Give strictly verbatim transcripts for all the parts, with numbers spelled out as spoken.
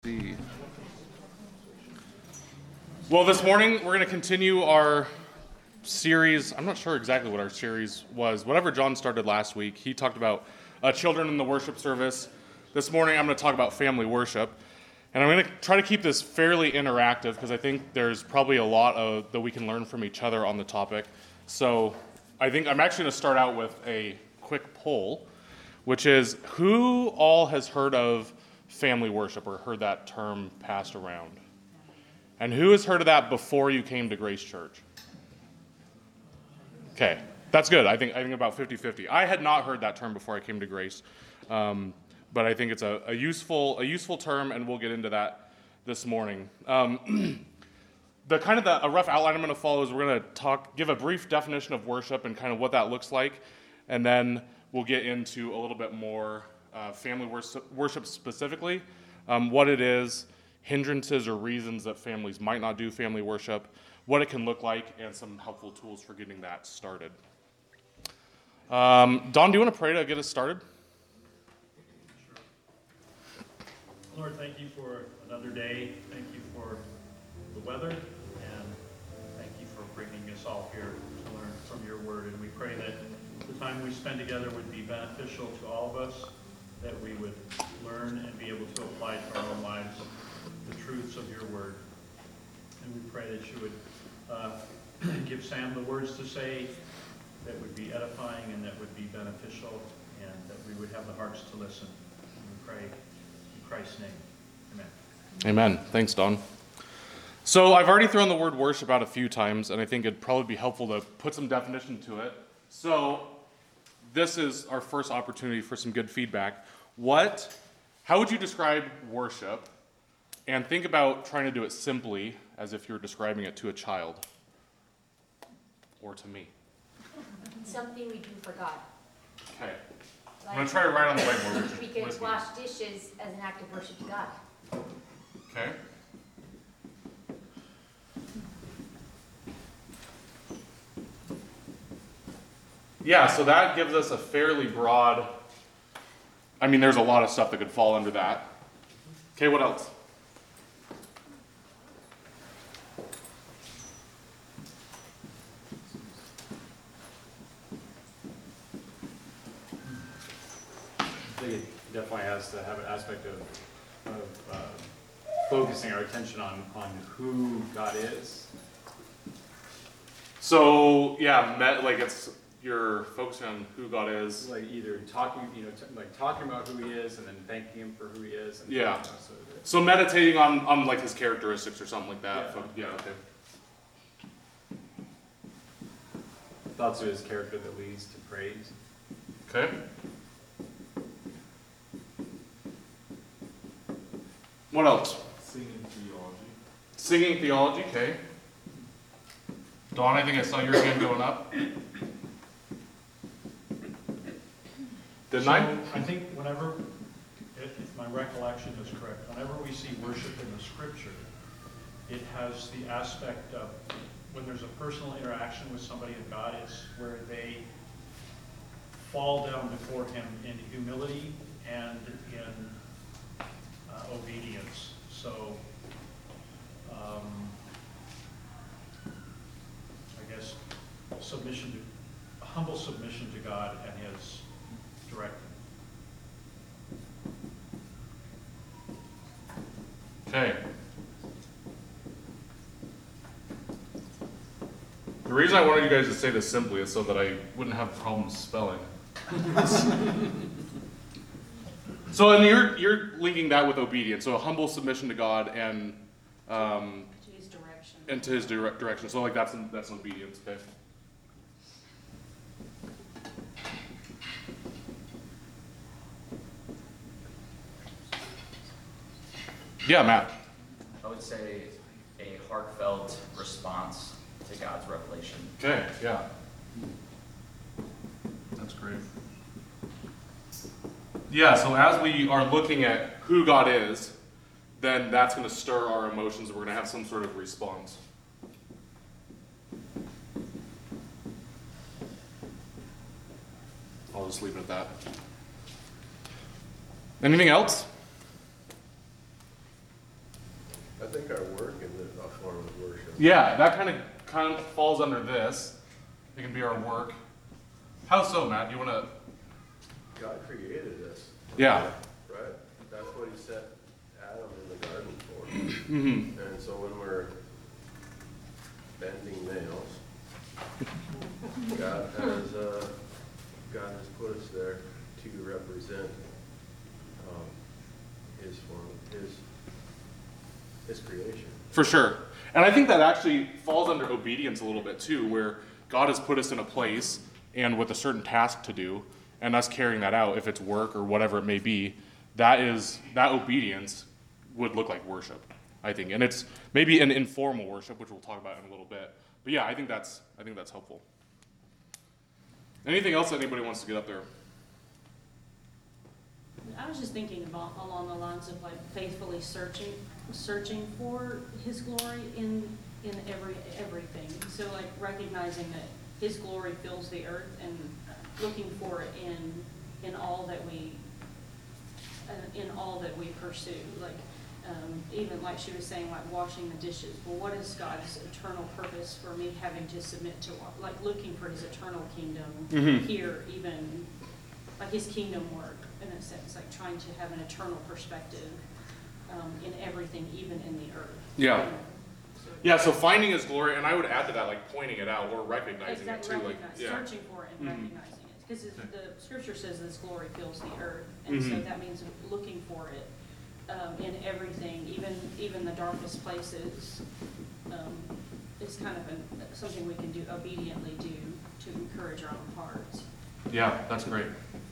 See. Well, this morning we're going to continue our series. I'm not sure exactly what our series was. Whatever John started last week, he talked about uh, children in the worship service. This morning I'm going to talk about family worship. And I'm going to try to keep this fairly interactive because I think there's probably a lot of, that we can learn from each other on the topic. So I think I'm actually going to start out with a quick poll, which is who all has heard of family worship or heard that term passed around? And who has heard of that before you came to Grace Church? Okay, that's good. I think I think about fifty-fifty. I had not heard that term before I came to Grace, um, but I think it's a, a useful a useful term, and we'll get into that this morning. Um, the kind of the, a rough outline I'm going to follow is we're going to talk, give a brief definition of worship and kind of what that looks like, and then we'll get into a little bit more uh, family worship, worship specifically, um, what it is, hindrances or reasons that families might not do family worship, what it can look like, and some helpful tools for getting that started. Um, Don, do you want to pray to get us started? Sure. Lord, thank you for another day. Thank you for the weather, and thank you for bringing us all here to learn from your word. And we pray that the time we spend together would be beneficial to all of us, that we would learn and be able to apply to our own lives the truths of your word. And we pray that you would uh, give Sam the words to say that would be edifying and that would be beneficial, and that we would have the hearts to listen. And we pray in Christ's name. Amen. Amen. Thanks, Don. So I've already thrown the word worship out a few times, and I think it'd probably be helpful to put some definition to it. So this is our first opportunity for some good feedback. What, how would you describe worship? And think about trying to do it simply, as if you're describing it to a child or to me. Something we do for God. Okay. I'm going to try to write on the whiteboard. We could wash dishes as an act of worship to God. Okay. Yeah, so that gives us a fairly broad, I mean, there's a lot of stuff that could fall under that. Okay, what else? I think it definitely has to have an aspect of, of uh, focusing our attention on, on who God is. So, yeah, met, like it's, you're focusing on who God is. Like either talking, you know, t- like talking about who He is, and then thanking Him for who He is. And Yeah. You know, so, that, So meditating on, on like his characteristics or something like that. Yeah. Yeah, okay. thoughts of His character that leads to praise. Okay. What else? Singing theology. Singing theology, okay. Dawn, I think I saw your hand going up. Didn't So, I? I think whenever, if if my recollection is correct, whenever we see worship in the scripture, it has the aspect of when there's a personal interaction with somebody of God, it's where they fall down before Him in humility and in uh, obedience. So, um, I guess submission to, humble submission to God and His directing. Okay. The reason I wanted you guys to say this simply is so that I wouldn't have problems spelling. So, and you're you're linking that with obedience, so a humble submission to God and um, To His direction. and to His direct direction. So, like that's that's an obedience. Okay. Yeah, Matt. I would say a heartfelt response to God's revelation. Okay, yeah. That's great. Yeah, so as we are looking at who God is, then that's going to stir our emotions and we're going to have some sort of response. I'll just leave it at that. Anything else? think our work is a form of worship. Yeah, that kind of kind of falls under this. It can be our work. How so, Matt? Do you want to? God created us. Yeah. Right? That's what he set Adam in the garden for. Mm-hmm. And so when we're bending nails, God has uh, God has put us there to represent um, his form, his his creation. For sure. And I think that actually falls under obedience a little bit too, where God has put us in a place and with a certain task to do, and us carrying that out, if it's work or whatever it may be, that is that obedience would look like worship, I think. And it's maybe an informal worship, which we'll talk about in a little bit. But yeah, I think that's I think that's helpful. Anything else that anybody wants to get up there? I was just thinking about along the lines of like faithfully searching, searching for His glory in in every everything. So like recognizing that His glory fills the earth and looking for it in in all that we uh, in all that we pursue. Like um, even like she was saying, like washing the dishes. Well, what is God's eternal purpose for me having to submit to? Like looking for His eternal kingdom Mm-hmm. here, even like His kingdom work. In a sense, like trying to have an eternal perspective um, in everything, even in the earth. Yeah. So, Yeah, so finding His glory, and I would add to that, like pointing it out or recognizing it exactly, too. Like, recognize, yeah. searching for it and Mhm. recognizing it. Because the scripture says this glory fills the earth, and so Mhm. that means looking for it um, in everything, even even the darkest places. Um, is kind of an, something we can do obediently do to encourage our own hearts. Yeah, that's great.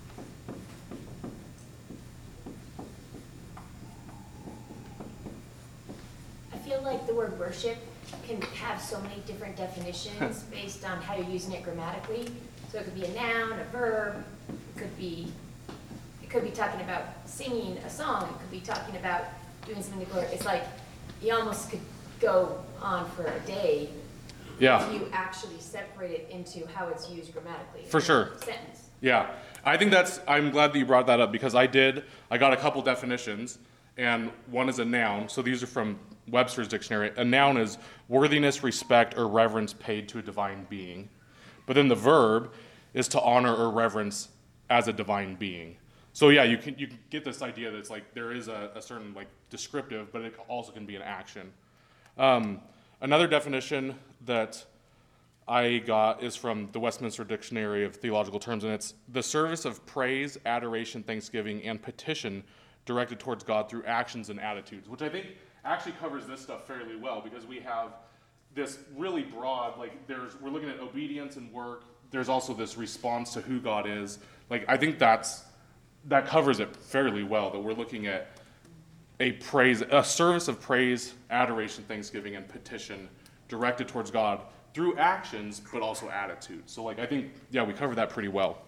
I feel like the word worship can have so many different definitions based on how you're using it grammatically. So it could be a noun, a verb, it could be, it could be talking about singing a song, it could be talking about doing something to glory. It's like, you almost could go on for a day Yeah. if you actually separate it into how it's used grammatically. For in a sure. Sentence. Yeah, I think that's, I'm glad that you brought that up because I did, I got a couple definitions, and one is a noun. So these are from Webster's dictionary. A noun is worthiness, respect, or reverence paid to a divine being. But then the verb is to honor or reverence as a divine being. So yeah, you can you can get this idea that it's like there is a, a certain like descriptive, but it also can be an action. Um, another definition that I got is from the Westminster Dictionary of Theological Terms, and it's the service of praise, adoration, thanksgiving, and petition directed towards God through actions and attitudes, which I think actually covers this stuff fairly well because we have this really broad, like there's, we're looking at obedience and work. There's also this response to who God is. Like, I think that's, that covers it fairly well, that we're looking at a praise, a service of praise, adoration, thanksgiving, and petition directed towards God through actions, but also attitudes. So, like, I think, yeah, we covered that pretty well.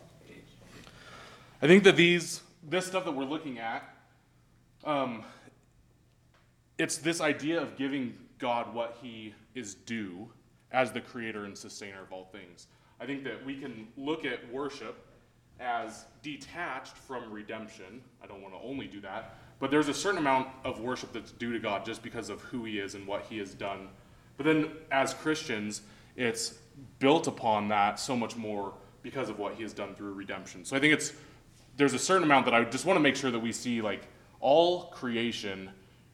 I think that these, this stuff that we're looking at, um, it's this idea of giving God what He is due as the creator and sustainer of all things. I think that we can look at worship as detached from redemption. I don't want to only do that, but there's a certain amount of worship that's due to God just because of who He is and what He has done. But then as Christians, it's built upon that so much more because of what He has done through redemption. So I think it's, there's a certain amount that I just want to make sure that we see, like, all creation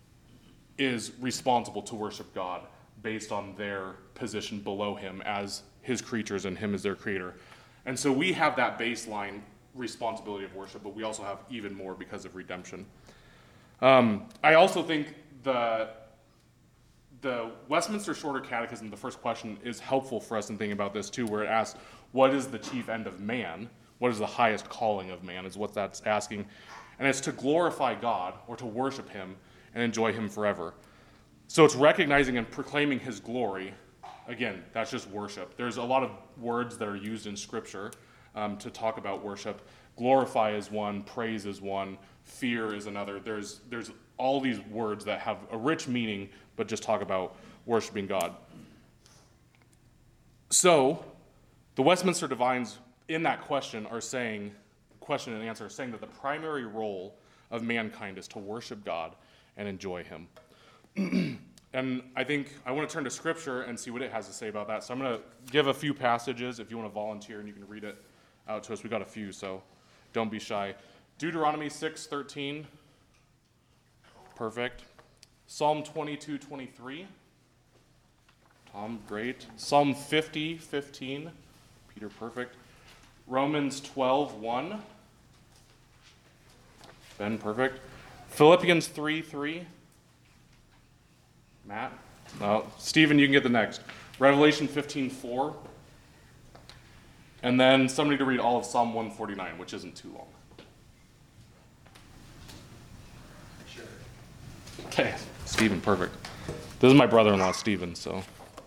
is responsible to worship God based on their position below Him as His creatures and Him as their creator. And so we have that baseline responsibility of worship, but we also have even more because of redemption. Um, I also think the the Westminster Shorter Catechism, the first question, is helpful for us in thinking about this too, where it asks, what is the chief end of man? What is the highest calling of man, is what that's asking. And it's to glorify God, or to worship Him, and enjoy Him forever. So it's recognizing and proclaiming His glory. Again, that's just worship. There's a lot of words that are used in Scripture um, to talk about worship. Glorify is one, praise is one, fear is another. There's there's all these words that have a rich meaning, but just talk about worshiping God. So, the Westminster Divines in that question are saying, question and answer, are saying that the primary role of mankind is to worship God and enjoy Him. And I think I want to turn to Scripture and see what it has to say about that. So I'm going to give a few passages if you want to volunteer and you can read it out to us. We got a few, so don't be shy. Deuteronomy six thirteen. Perfect. Psalm twenty-two twenty-three. Tom, great. Psalm fifty fifteen. Peter, perfect. Romans twelve one. Ben, perfect. Philippians three three. Matt? No. Stephen, you can get the next. Revelation fifteen four. And then somebody to read all of Psalm one forty-nine, which isn't too long. Sure. Okay, Stephen, perfect. This is my brother-in-law, Stephen, so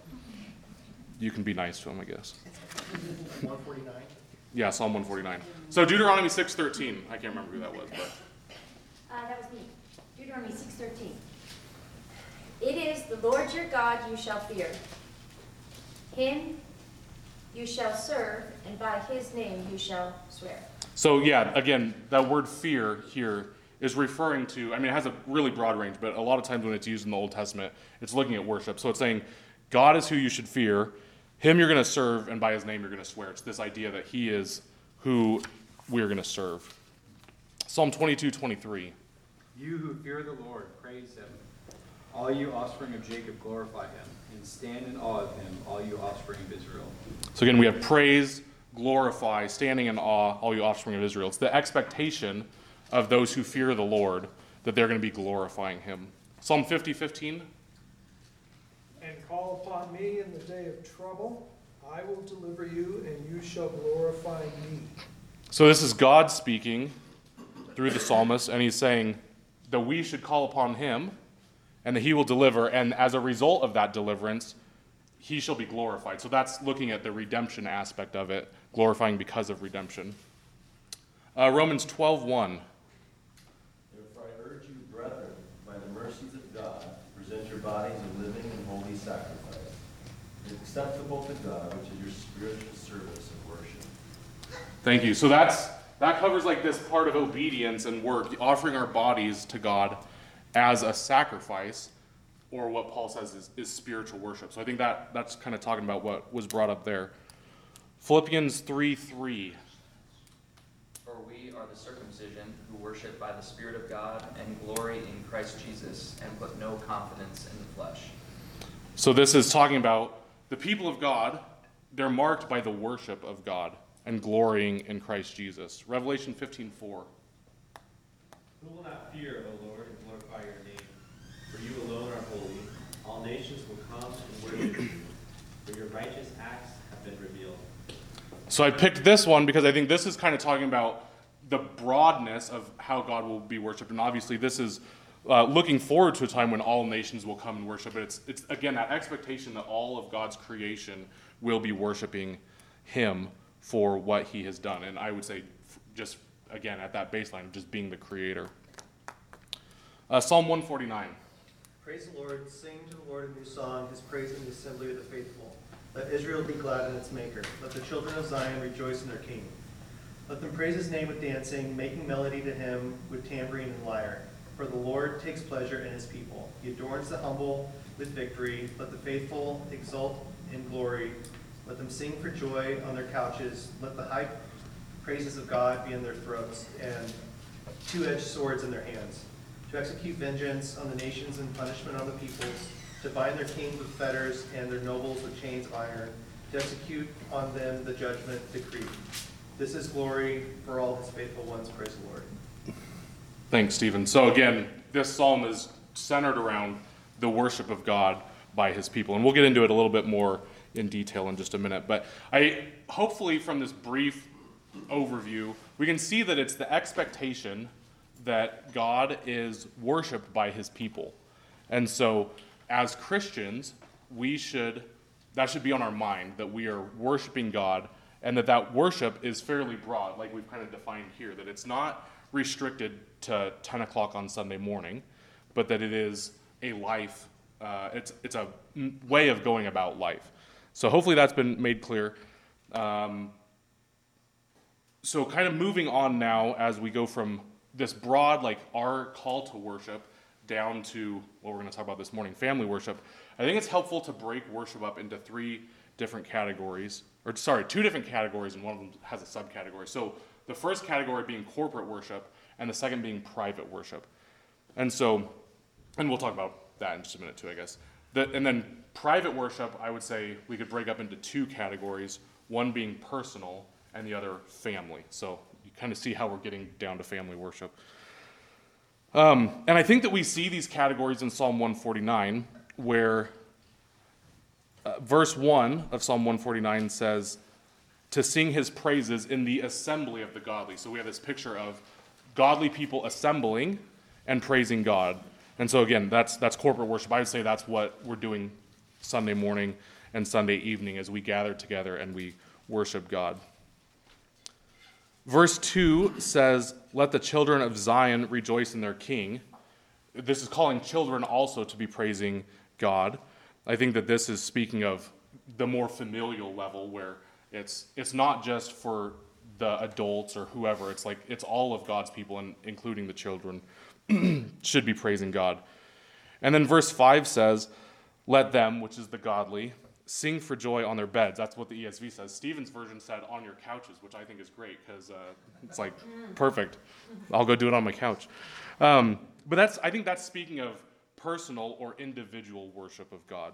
you can be nice to him, I guess. one forty-nine? Yeah, Psalm one forty-nine. So Deuteronomy six thirteen. I can't remember who that was, but Uh, that was me. Deuteronomy six thirteen. It is the Lord your God you shall fear. Him you shall serve, and by his name you shall swear. so yeah, again, that word fear here is referring to, I mean, it has a really broad range, but a lot of times when it's used in the Old Testament, it's looking at worship. So it's saying, God is who you should fear, him you're going to serve, and by his name you're going to swear. It's this idea that he is who we're going to serve. Psalm twenty-two twenty-three. You who fear the Lord, praise him. All you offspring of Jacob, glorify him, and stand in awe of him, all you offspring of Israel. So again, we have praise, glorify, standing in awe, all you offspring of Israel. It's the expectation of those who fear the Lord that they're going to be glorifying him. Psalm fifty fifteen. And call upon me in the day of trouble. I will deliver you, and you shall glorify me. So this is God speaking through the psalmist, and he's saying that we should call upon him, and that he will deliver, and as a result of that deliverance, he shall be glorified. So that's looking at the redemption aspect of it, glorifying because of redemption. Uh, Romans twelve one. Therefore I urge you, brethren, by the mercies of God, present your bodies a living and holy sacrifice, acceptable to God, which is your spiritual service of worship. Thank you. So that's that covers like this part of obedience and work, offering our bodies to God as a sacrifice, or what Paul says is, is spiritual worship. So I think that that's kind of talking about what was brought up there. Philippians three three. For we are the circumcision who worship by the Spirit of God and glory in Christ Jesus and put no confidence in the flesh. So this is talking about the people of God. They're marked by the worship of God and glorying in Christ Jesus. Revelation fifteen four. Who will not fear, O Lord, and glorify your name? For you alone are holy. All nations will come and worship you, for your righteous acts have been revealed. So I picked this one because I think this is kind of talking about the broadness of how God will be worshipped. And obviously this is uh, looking forward to a time when all nations will come and worship. But it's, it's, again, that expectation that all of God's creation will be worshiping him for what he has done. And I would say just, again, at that baseline of just being the creator. Uh, Psalm one forty-nine. Praise the Lord, sing to the Lord a new song, his praise in the assembly of the faithful. Let Israel be glad in its maker. Let the children of Zion rejoice in their king. Let them praise his name with dancing, making melody to him with tambourine and lyre. For the Lord takes pleasure in his people. He adorns the humble with victory. Let the faithful exult in glory. Let them sing for joy on their couches. Let the high praises of God be in their throats and two-edged swords in their hands, to execute vengeance on the nations and punishment on the peoples, to bind their kings with fetters and their nobles with chains of iron, to execute on them the judgment decreed. This is glory for all his faithful ones. Praise the Lord. Thanks, Stephen. So again, this psalm is centered around the worship of God by his people. And we'll get into it a little bit more in detail in just a minute. But I hopefully from this brief overview, we can see that it's the expectation that God is worshiped by his people. And so as Christians, we should, that should be on our mind, that we are worshiping God, and that that worship is fairly broad, like we've kind of defined here, that it's not restricted to ten o'clock on Sunday morning, but that it is a life, uh, it's, it's a way of going about life. So hopefully that's been made clear. Um, so kind of moving on now as we go from this broad, like our call to worship, down to what we're going to talk about this morning, family worship, I think it's helpful to break worship up into three different categories, or sorry, two different categories, and one of them has a subcategory. So the first category being corporate worship, and the second being private worship. And so, and we'll talk about that in just a minute too, I guess. The, and then private worship, I would say we could break up into two categories, one being personal and the other family. So you kind of see how we're getting down to family worship. Um, and I think that we see these categories in Psalm one forty-nine, where uh, verse one of Psalm one forty-nine says, to sing his praises in the assembly of the godly. So we have this picture of godly people assembling and praising God. And so again, that's that's corporate worship. I would say that's what we're doing Sunday morning and Sunday evening as we gather together and we worship God. Verse two says, let the children of Zion rejoice in their king. This is calling children also to be praising God. I think that this is speaking of the more familial level where it's it's not just for the adults or whoever. It's like it's all of God's people, and including the children, should be praising God. And then verse five says, let them, which is the godly, sing for joy on their beds. That's what the E S V says. Stephen's version said on your couches, which I think is great because uh, it's like perfect. I'll go do it on my couch. Um, but that's I think that's speaking of personal or individual worship of God.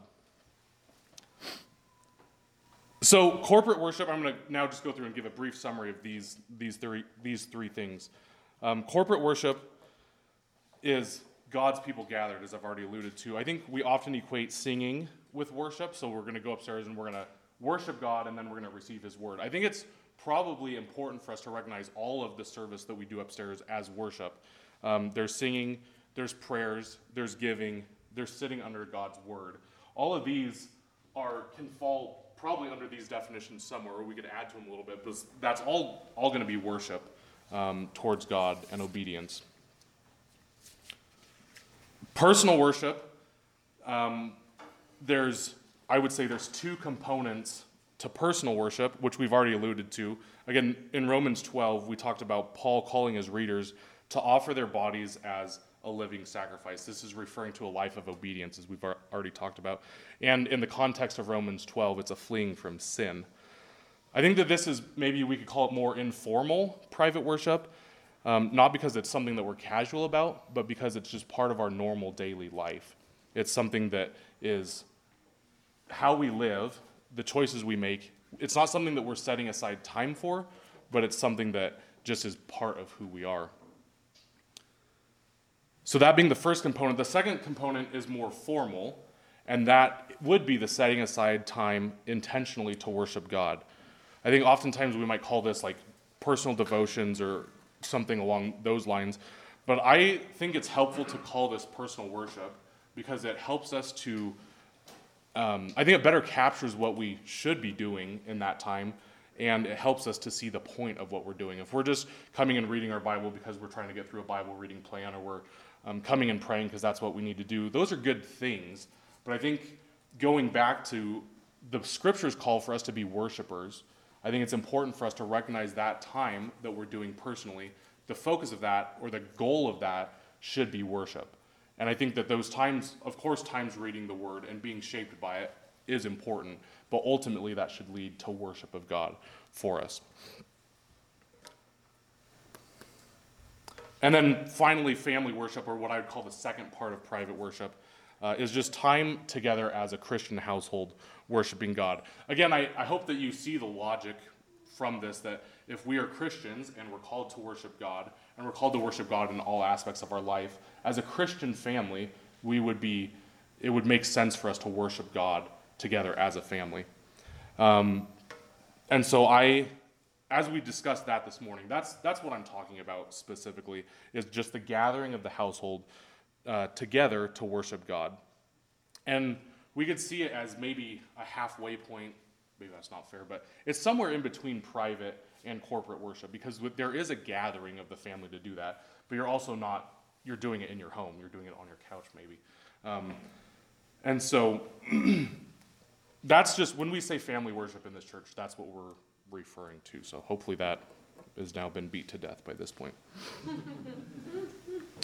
So corporate worship, I'm going to now just go through and give a brief summary of these these three these three things. Um, corporate worship is God's people gathered, as I've already alluded to. I think we often equate singing with worship, so we're going to go upstairs and we're going to worship God, and then we're going to receive his word. I think it's probably important for us to recognize all of the service that we do upstairs as worship. Um, there's singing, there's prayers, there's giving, there's sitting under God's word. All of these are can fall probably under these definitions somewhere, or we could add to them a little bit, but that's all, all going to be worship um, towards God and obedience. Personal worship, um, there's, I would say there's two components to personal worship, which we've already alluded to. Again, in Romans twelve, we talked about Paul calling his readers to offer their bodies as a living sacrifice. This is referring to a life of obedience, as we've already talked about. And in the context of Romans twelve, it's a fleeing from sin. I think that this is, maybe we could call it more informal private worship, um, not because it's something that we're casual about, but because it's just part of our normal daily life. It's something that is how we live, the choices we make. It's not something that we're setting aside time for, but it's something that just is part of who we are. So that being the first component, the second component is more formal, and that would be the setting aside time intentionally to worship God. I think oftentimes we might call this like personal devotions or something along those lines, but I think it's helpful to call this personal worship because it helps us to, um, I think it better captures what we should be doing in that time, and it helps us to see the point of what we're doing. If we're just coming and reading our Bible because we're trying to get through a Bible reading plan, or we're um, coming and praying because that's what we need to do, those are good things. But I think going back to the scriptures call for us to be worshipers, I think it's important for us to recognize that time that we're doing personally. The focus of that, or the goal of that, should be worship. And I think that those times, of course, times reading the word and being shaped by it is important, but ultimately that should lead to worship of God for us. And then finally, family worship, or what I would call the second part of private worship, uh, is just time together as a Christian household worshiping God. Again, I, I hope that you see the logic from this, that if we are Christians and we're called to worship God, and we're called to worship God in all aspects of our life, as a Christian family, we would be, it would make sense for us to worship God together as a family. Um, and so I, as we discussed that this morning, that's that's what I'm talking about specifically, is just the gathering of the household uh, together to worship God. And we could see it as maybe a halfway point. Maybe that's not fair, but it's somewhere in between private and corporate worship, because there is a gathering of the family to do that, but you're also not, you're doing it in your home, you're doing it on your couch maybe. Um, and so that's just, when we say family worship in this church, that's what we're referring to. So hopefully that has now been beat to death by this point.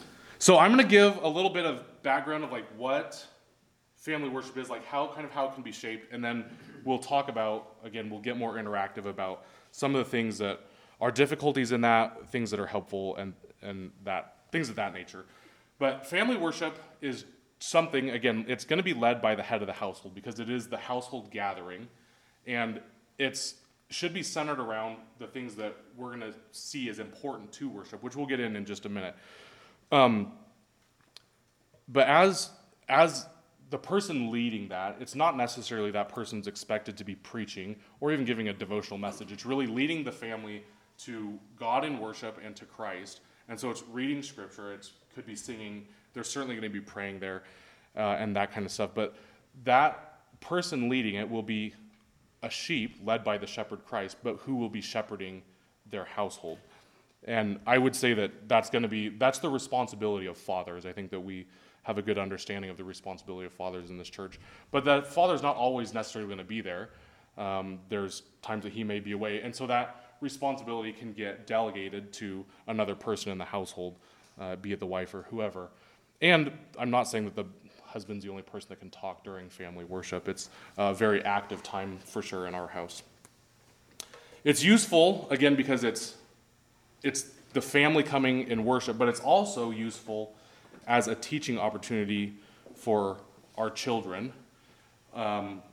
So I'm going to give a little bit of background of like what family worship is, like how kind of how it can be shaped, and then we'll talk about, again, we'll get more interactive about some of the things that are difficulties in that, things that are helpful, and and that things of that nature. But family worship is something, again, it's going to be led by the head of the household because it is the household gathering, and it's should be centered around the things that we're going to see as important to worship, which we'll get in in just a minute. Um, but as as the person leading that, it's not necessarily that person's expected to be preaching or even giving a devotional message. It's really leading the family to God in worship and to Christ. And so it's reading scripture, it could be singing, there's certainly going to be praying there uh, and that kind of stuff. But that person leading it will be a sheep led by the shepherd Christ, but who will be shepherding their household. And I would say that that's going to be, that's the responsibility of fathers. I think that we have a good understanding of the responsibility of fathers in this church. But that father's not always necessarily going to be there. Um, there's times that he may be away. And so that responsibility can get delegated to another person in the household, uh, be it the wife or whoever. And I'm not saying that the husband's the only person that can talk during family worship. It's a very active time for sure in our house. It's useful, again, because it's it's the family coming in worship, but it's also useful as a teaching opportunity for our children. Um,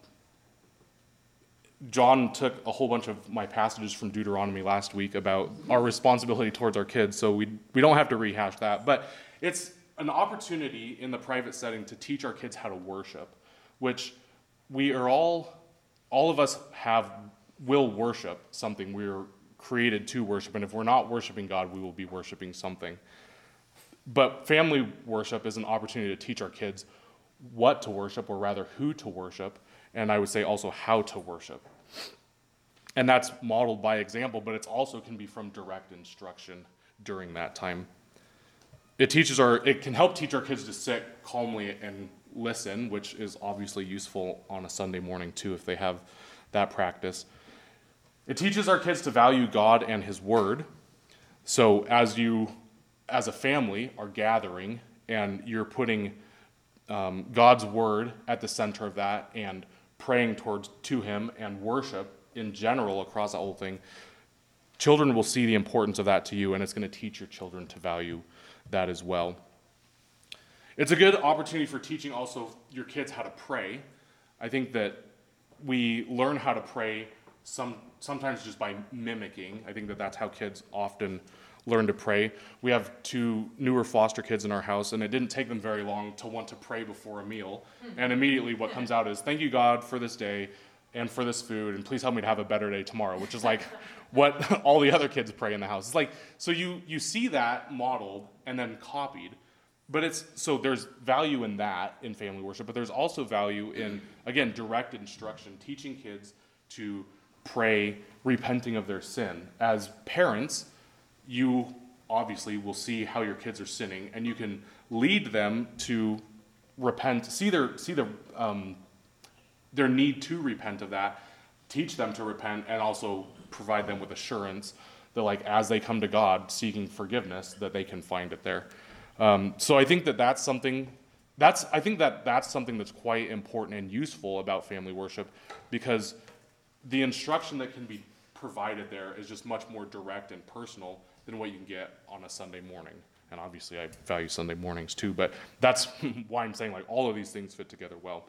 John took a whole bunch of my passages from Deuteronomy last week about our responsibility towards our kids, so we we don't have to rehash that. But it's an opportunity in the private setting to teach our kids how to worship, which we are all, all of us have, will worship something. We're created to worship, and if we're not worshiping God, we will be worshiping something. But family worship is an opportunity to teach our kids what to worship, or rather who to worship, and I would say also how to worship. And that's modeled by example, but it also can be from direct instruction during that time. It teaches our, it can help teach our kids to sit calmly and listen, which is obviously useful on a Sunday morning too, if they have that practice. It teaches our kids to value God and His Word. So as you, as a family, are gathering and you're putting um, God's Word at the center of that and praying towards to Him and worship in general across the whole thing, children will see the importance of that to you, and it's going to teach your children to value that as well. It's a good opportunity for teaching also your kids how to pray. I think that we learn how to pray some sometimes just by mimicking. I think that that's how kids often learn to pray. We have two newer foster kids in our house, and it didn't take them very long to want to pray before a meal. And immediately what comes out is, thank you, God, for this day and for this food, and please help me to have a better day tomorrow, which is like what all the other kids pray in the house. It's like, so you you see that modeled and then copied. But it's, so there's value in that in family worship, but there's also value in, again, direct instruction, teaching kids to pray, repenting of their sin. As parents, you obviously will see how your kids are sinning, and you can lead them to repent, see their see their um, their need to repent of that, teach them to repent, and also provide them with assurance that, like, as they come to God seeking forgiveness, that they can find it there. Um, so I think that that's something. That's I think that that's something that's quite important and useful about family worship, because the instruction that can be provided there is just much more direct and personal than what you can get on a Sunday morning. And obviously I value Sunday mornings too, but that's why I'm saying, like, all of these things fit together well.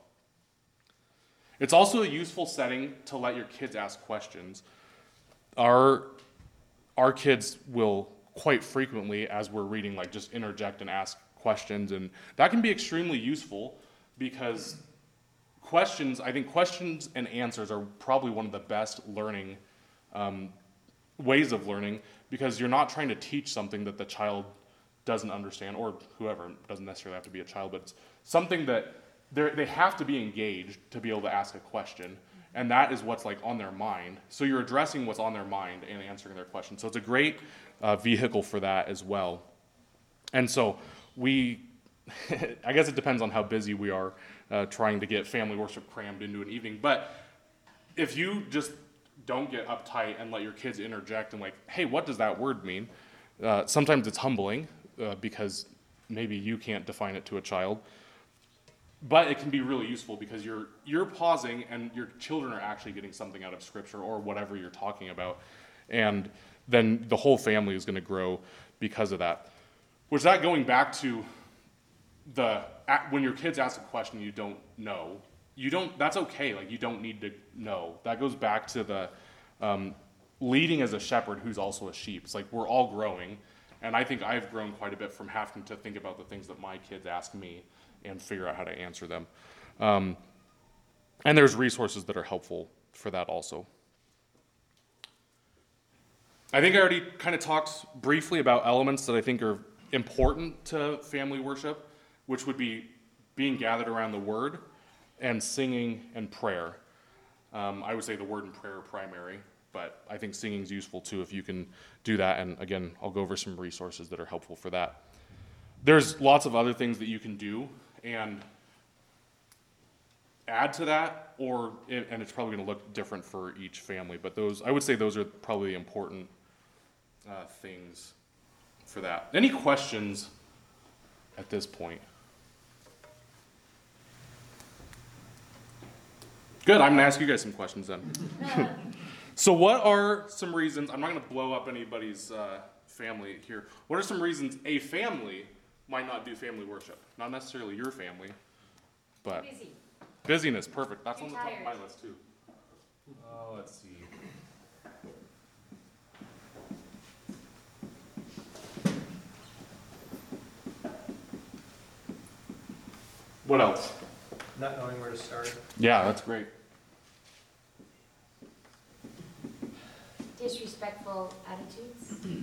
It's also a useful setting to let your kids ask questions. Our, our kids will quite frequently, as we're reading, like, just interject and ask questions, and that can be extremely useful because questions, I think questions and answers are probably one of the best learning um, ways of learning, because you're not trying to teach something that the child doesn't understand, or whoever, it doesn't necessarily have to be a child, but it's something that they have to be engaged to be able to ask a question, and that is what's, like, on their mind. So you're addressing what's on their mind and answering their question. So it's a great uh, vehicle for that as well. And so we, I guess it depends on how busy we are uh, trying to get family worship crammed into an evening, but if you just don't get uptight and let your kids interject and, like, hey, what does that word mean? Uh, sometimes it's humbling uh, because maybe you can't define it to a child. But it can be really useful because you're you're pausing and your children are actually getting something out of Scripture or whatever you're talking about. And then the whole family is going to grow because of that. Was that going back to the, when your kids ask a question you don't know, you don't, that's okay, like you don't need to know. That goes back to the um, leading as a shepherd who's also a sheep. It's like we're all growing. And I think I've grown quite a bit from having to think about the things that my kids ask me and figure out how to answer them. Um, and there's resources that are helpful for that also. I think I already kind of talked briefly about elements that I think are important to family worship, which would be being gathered around the Word and singing and prayer. Um, I would say the Word and prayer are primary, but I think singing is useful too if you can do that. And again, I'll go over some resources that are helpful for that. There's lots of other things that you can do and add to that, or and it's probably going to look different for each family. But those, I would say, those are probably the important uh, things for that. Any questions at this point? Good. I'm going to ask you guys some questions then. So, what are some reasons? I'm not going to blow up anybody's uh, family here. What are some reasons a family might not do family worship? Not necessarily your family, but Busy. busyness. Perfect. That's Too on the top of my tired. list too. Uh, let's see. What else? Not knowing where to start. Yeah, that's great. Disrespectful attitudes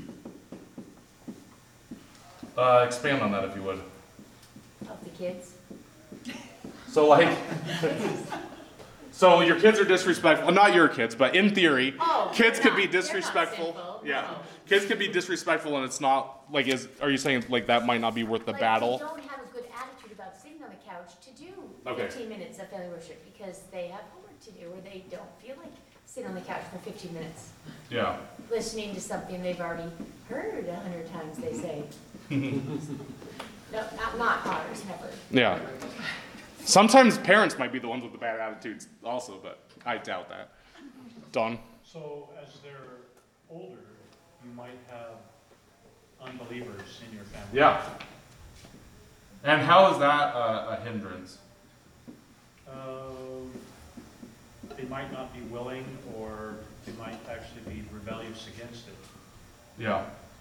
Uh, expand on that if you would. of the kids. So like, so your kids are disrespectful. Not your kids, but in theory, Oh, kids they're could be not- they're not disrespectful. sinful, Yeah, no. kids could be disrespectful, and it's not like is. Are you saying like that might not be worth the Like, battle? they don't have a good attitude about sitting on the couch to do Okay. fifteen minutes of family worship because they have homework to do or they don't feel like sitting on the couch for fifteen minutes Yeah. listening to something they've already heard a hundred times, they say. No, not, not ours, never. Yeah. Sometimes parents might be the ones with the bad attitudes also, but I doubt that. Don? So as they're older, you might have unbelievers in your family. Yeah. And how is that a, a hindrance? Um, They might not be willing, or they might actually be rebellious against it. Yeah.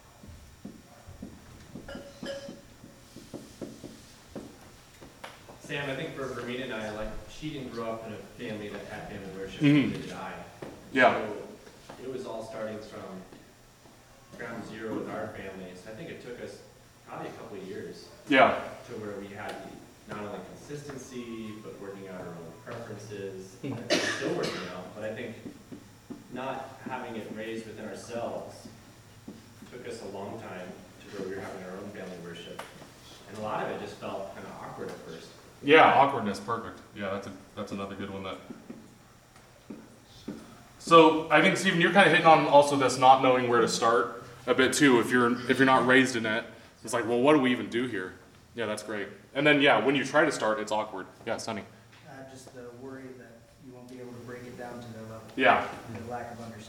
Sam, I think for Vermina and I, like, she didn't grow up in a family that had family worship, Mhm. neither did I. Yeah. So it was all starting from ground zero with our family. So I think it took us probably a couple of years Yeah. to where we had not only consistency, but working out our own preferences. Mhm. And we're still working out, but I think not having it raised within ourselves took us a long time to where we were having our own family worship. And a lot of it just felt kind of awkward at first. Yeah, awkwardness, perfect. Yeah, that's a that's another good one that. So I think Stephen, you're kind of hitting on also this not knowing where to start a bit too. If you're if you're not raised in it, it's like, well, what do we even do here? Yeah, that's great. And then yeah, when you try to start, it's awkward. Yeah, Sonny. Uh, just the worry that you won't be able to break it down to their level. Yeah. The lack of understanding.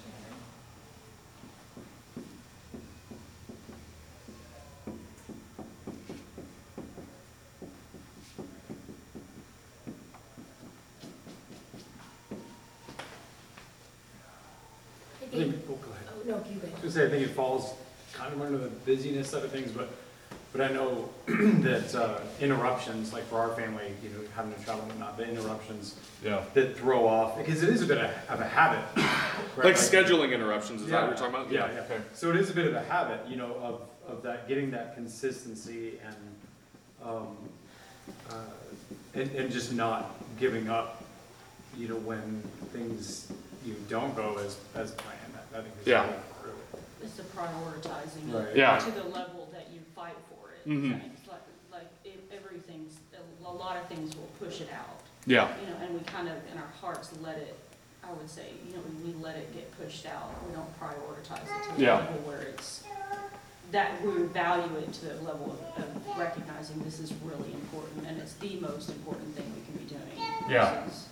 I I think, think, oh, go ahead. oh, no, you go. I was gonna say, I think it falls kind of under the busyness side of things, but, but I know that uh, interruptions, like for our family, you know, having to travel and whatnot, the interruptions Yeah. that throw off, because it is a bit of, of a habit. right? Like scheduling interruptions, is that what Yeah. you're talking about? Yeah, yeah. Okay. So it is a bit of a habit, you know, of, of that, getting that consistency and, um, uh, and, and just not giving up, you know, when things, you don't go as, as planned. I think is Yeah. really important. It's the prioritizing Right. it Yeah. to the level that you fight for it. Mhm. It's like, like it, everything's, a lot of things will push it out. Yeah. You know, and we kind of, in our hearts, let it, I would say, you know, we let it get pushed out. We don't prioritize it to the Yeah. level where it's, that we would value it to the level of, of recognizing this is really important, and it's the most important thing we can be doing. Yeah. versus-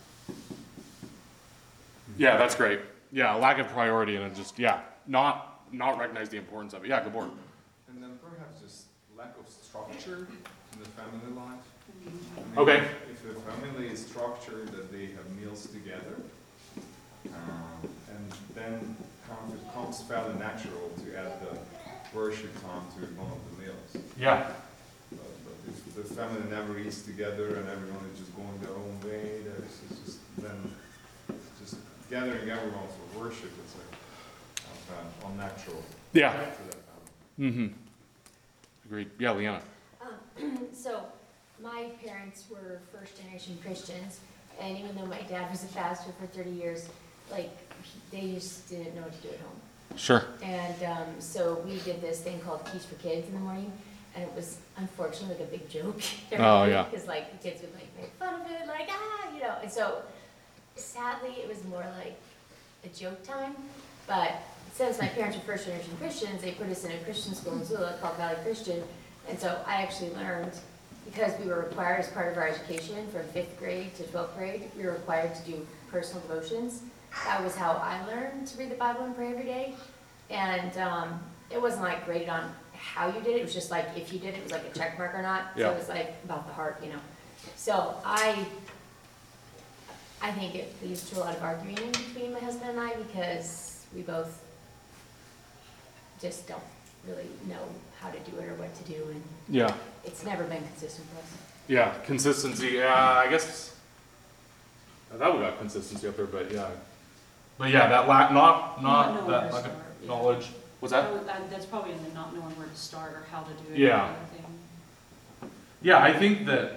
Yeah, that's great. Yeah, lack of priority and it just, yeah, not, not recognize the importance of it. Yeah, good board. And then perhaps just lack of structure in the family life. I mean, Okay. If the family is structured, that they have meals together, um, and then comes, it comes fairly natural to add the worship time to one of the meals. Yeah. But, but if the family never eats together and everyone is just going their own way, there's it's just then just gathering everyone for worship, it's like uh, unnatural. Yeah. To that family. Mm-hmm. Agreed. Yeah, Leanna. Um, so, my parents were first generation Christians, and even though my dad was a pastor for thirty years, like, he- they just didn't know what to do at home. Sure. And um, so we did this thing called Keys for Kids in the morning, and it was unfortunately like a big joke. Oh, yeah. Because like the kids would like make fun of it, like, ah, you know, and so sadly it was more like a joke time, but since my parents were first generation Christians, they put us in a Christian school in Missoula called Valley Christian, and so I actually learned, because we were required as part of our education from fifth grade to twelfth grade, we were required to do personal devotions. That was how I learned to read the Bible and pray every day. And um, it wasn't like graded on how you did it, it was just like if you did it, it was like a check mark or not. Yeah. So it was like about the heart, you know. So I, I think it leads to a lot of arguing between my husband and I because we both just don't really know how to do it or what to do, and Yeah. it's never been consistent for us. Yeah, consistency. Yeah, I guess I thought we got consistency up there, but yeah. But yeah, that lack, not, Not not knowing that where to lack of start, yeah. knowledge. What's I that? would- that- That's probably in the not knowing where to start or how to do it. Yeah. kind of thing. Yeah, I think that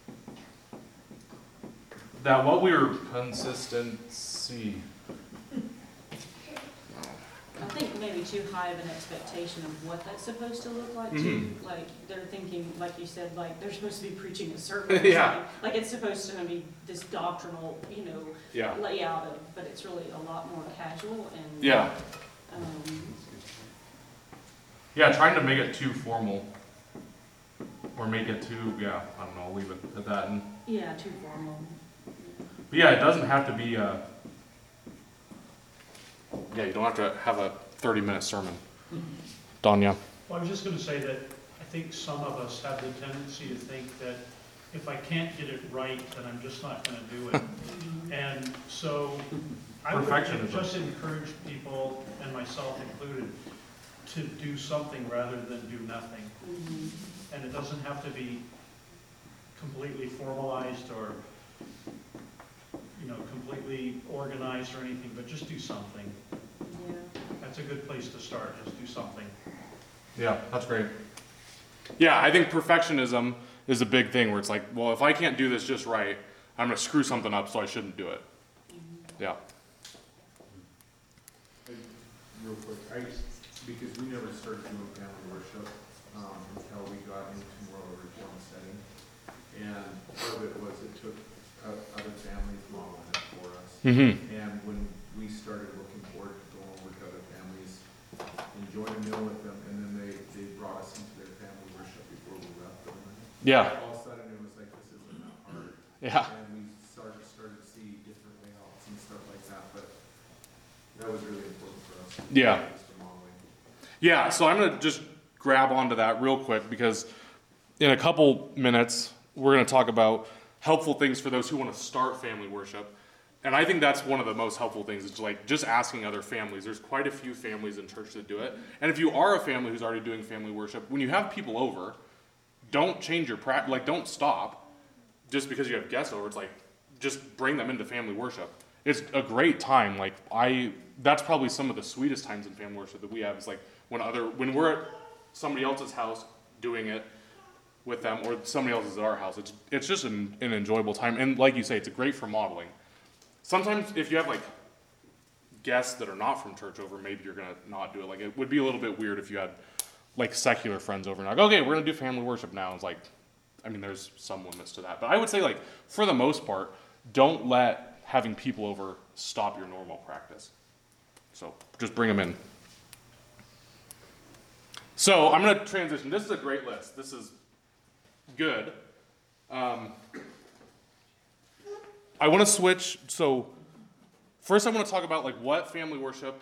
that what we were consistency. I think maybe too high of an expectation of what that's supposed to look like too. Mhm. Like they're thinking, like you said, like they're supposed to be preaching a sermon. or Yeah. something. Like it's supposed to be this doctrinal, you know, Yeah. layout of, but it's really a lot more casual and. Yeah. Um, Yeah, trying to make it too formal. Or make it too, yeah, I don't know, I'll leave it at that. And, yeah, too formal. but yeah, it doesn't have to be a, yeah, you don't have to have a thirty minute sermon. Danya. Well, I was just gonna say that I think some of us have the tendency to think that if I can't get it right, then I'm just not gonna do it. And so I would Perfectionism. just encourage people, and myself included, to do something rather than do nothing. Mhm. And it doesn't have to be completely formalized or, you know, completely organized or anything, but just do something. Yeah. That's a good place to start, just do something. Yeah, that's great. Yeah, I think perfectionism is a big thing where it's like, well, if I can't do this just right, I'm gonna screw something up, so I shouldn't do it. Yeah. Real quick, I, because we never started doing family worship, um, until we got into more of a reform setting. And part of it was it took o- other families modeling it for us. Mm-hmm. And when we started looking forward to going over to other families, enjoying a meal with them, and then they, they brought us into their family worship before we left them. Yeah. All of a sudden, it was like, this isn't that hard. Yeah. And we started, started to see different layouts and stuff like that, but that was really important for us. Yeah. Just the modeling. Yeah, so I'm gonna just grab onto that real quick because in a couple minutes, we're gonna talk about helpful things for those who wanna start family worship. And I think that's one of the most helpful things, is like just asking other families. There's quite a few families in church that do it. And if you are a family who's already doing family worship, when you have people over, don't change your practice, like don't stop just because you have guests over. It's like, just bring them into family worship. It's a great time. Like I, that's probably some of the sweetest times in family worship that we have, is like when other, when we're at somebody else's house doing it with them, or somebody else is at our house. It's, it's just an, an enjoyable time. And like you say, it's great for modeling. Sometimes if you have like guests that are not from church over, maybe you're gonna not do it. Like it would be a little bit weird if you had like secular friends over and like, okay, we're gonna do family worship now. It's like, I mean, there's some limits to that, but I would say like for the most part, don't let having people over stop your normal practice. So just bring them in. So I'm going to transition. This is a great list. This is good. Um, I want to switch. So first I want to talk about like what family worship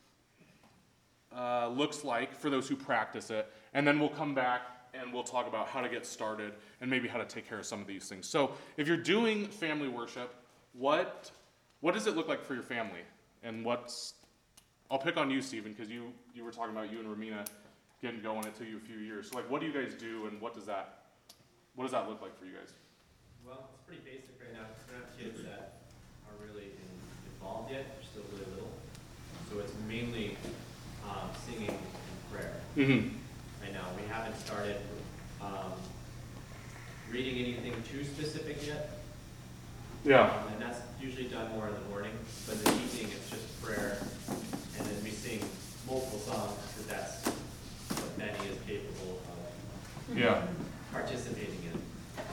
uh, looks like for those who practice it. And then we'll come back and we'll talk about how to get started and maybe how to take care of some of these things. So if you're doing family worship, what what does it look like for your family? And what's, I'll pick on you, Stephen, because you, you were talking about you and Ramina getting going. It took you a few years. So like, what do you guys do, and what does that, what does that look like for you guys? Well, it's pretty basic right now, because we don't have kids that are really in- involved yet, they're still really little. So it's mainly um, singing and prayer. Mm-hmm. Right now, we haven't started um, reading anything too specific yet. Yeah. Um, and that's usually done more in the morning, but in the evening it's just prayer, and then we sing multiple songs, because that's what Benny is capable of Yeah. participating in.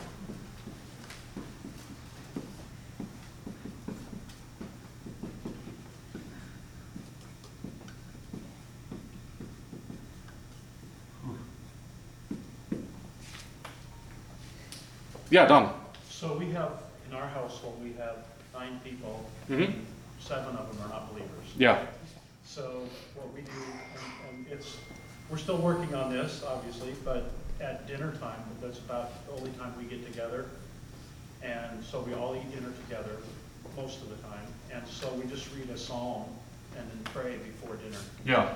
Yeah, Don. So we have, in our household, we have nine people. Mhm. Seven of them are not believers. Yeah. So what we do, and, and it's, we're still working on this, obviously, but at dinner time, that's about the only time we get together. And so we all eat dinner together most of the time. And so we just read a psalm and then pray before dinner. Yeah.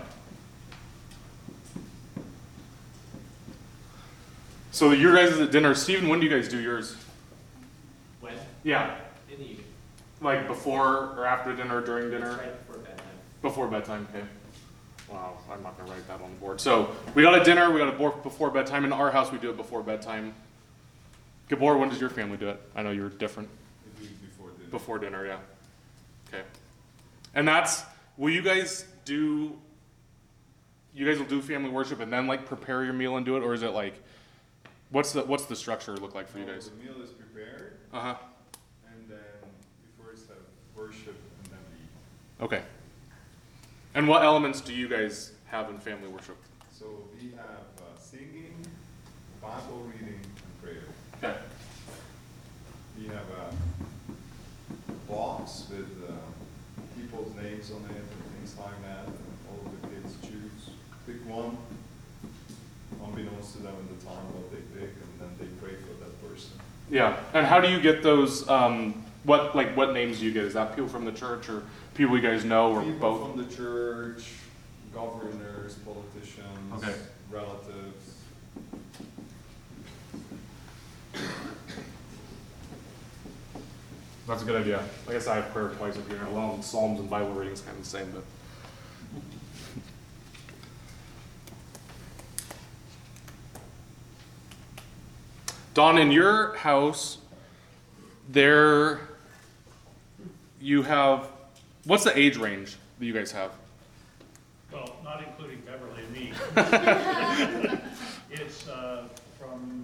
So your guys at dinner, Stephen, when do you guys do yours? When? Yeah. In the evening. Like before or after dinner, or during dinner? Right before bedtime. Before bedtime, okay. Wow, I'm not gonna write that on the board. So we got a dinner, we got a board before bedtime. In our house, we do it before bedtime. Gabor, when does your family do it? I know you're different. We do it before dinner. Before dinner, yeah. Okay. And that's, will you guys do, you guys will do family worship and then like prepare your meal and do it? Or is it like, what's the, what's the structure look like for you No, guys? The meal is prepared, Uh-huh. and then we first have worship, and then we eat. Okay. And what elements do you guys have in family worship? So we have uh, singing, Bible reading, and prayer. Okay. We have a box with uh, people's names on it and things like that, and all of the kids choose, pick one, unbeknownst to them at the time what they pick, and then they pray for that person. Yeah. And how do you get those, um, what, like, what names do you get? Is that people from the church or people you guys know or People both? from the church, governors, politicians, Okay. relatives. That's a good idea. I guess I have prayer twice up here. Well, Psalms and Bible readings kind of the same, but. Don, in your house, there, you have, what's the age range that you guys have? Well, not including Beverly and me. It's uh, from,